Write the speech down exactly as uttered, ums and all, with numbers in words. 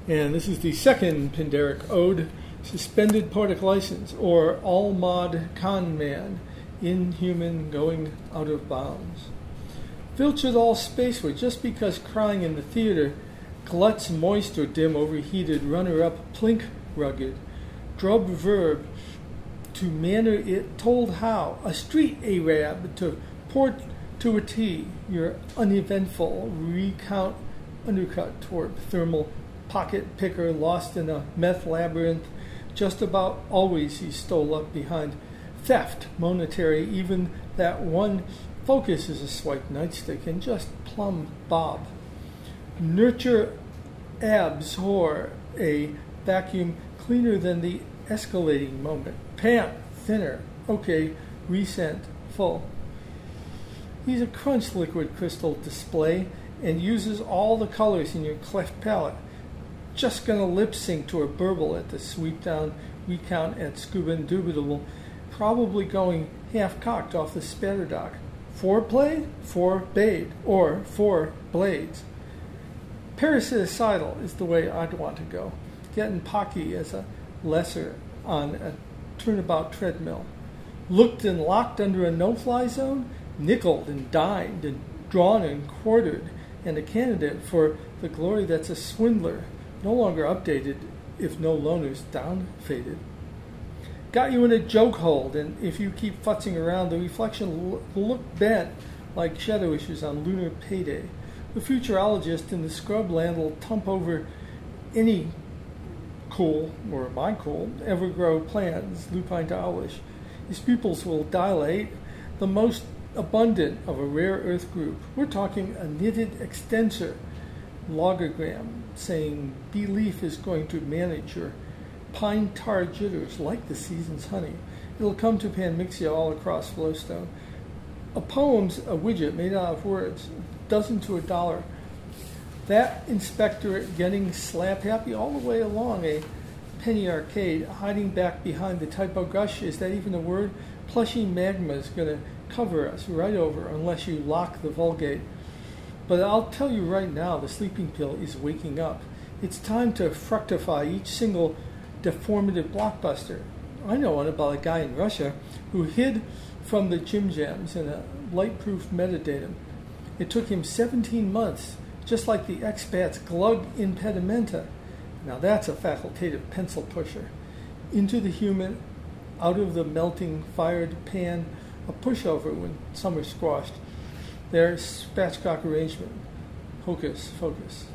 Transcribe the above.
And this is the second Pindaric Ode, Suspended Poetic License, or Al-Mad Khan Man, Inhuman Going Out of Bounds. Filtered all spaceward just because crying in the theater gluts moist or dim overheated runner-up plink rugged. Drub verb to manner it told how. A street Arab to port to a T. Your uneventful recount undercut toward thermal pocket picker lost in a meth labyrinth. Just about always he stole up behind theft, monetary, even that one focus is a swipe nightstick and just plumb bob. Nurture abs whore, a vacuum cleaner than the escalating moment. Pant thinner, okay, recent, full. He's a crunch liquid crystal display and uses all the colors in your cleft palette. Just gonna lip sync to a burble at the sweep down recount at Scuba Indubitable, probably going half cocked off the spatter dock. Foreplay, forbade, or four blades. Parasicidal is the way I'd want to go. Getting pocky as a lesser on a turnabout treadmill. Looked and locked under a no-fly zone, nickeled and dined and drawn and quartered, and a candidate for the glory that's a swindler, no longer updated if no loaners down faded. Got you in a joke hold, and if you keep futzing around, the reflection will look bent like shadow issues on lunar payday. The futurologist in the scrubland will tump over any cool, or my cool, ever-grow plans, lupine to owlish. His pupils will dilate, the most abundant of a rare earth group. We're talking a knitted extensor logogram saying belief is going to manage your pine tar jitters like the season's honey. It'll come to panmixia all across Flowstone. A poem's a widget made out of words, dozen to a dollar. That inspector getting slap happy all the way along a penny arcade, hiding back behind the typo gush, is that even a word? Plushy magma is going to cover us right over unless you lock the Vulgate. But I'll tell you right now, the sleeping pill is waking up. It's time to fructify each single deformative blockbuster. I know one about a guy in Russia who hid from the Jim Jams in a light-proof metadatum. It took him seventeen months, just like the expat's glug impedimenta. Now that's a facultative pencil pusher. Into the human, out of the melting fired pan, a pushover when summer squashed. Their spatchcock arrangement. Hocus, focus.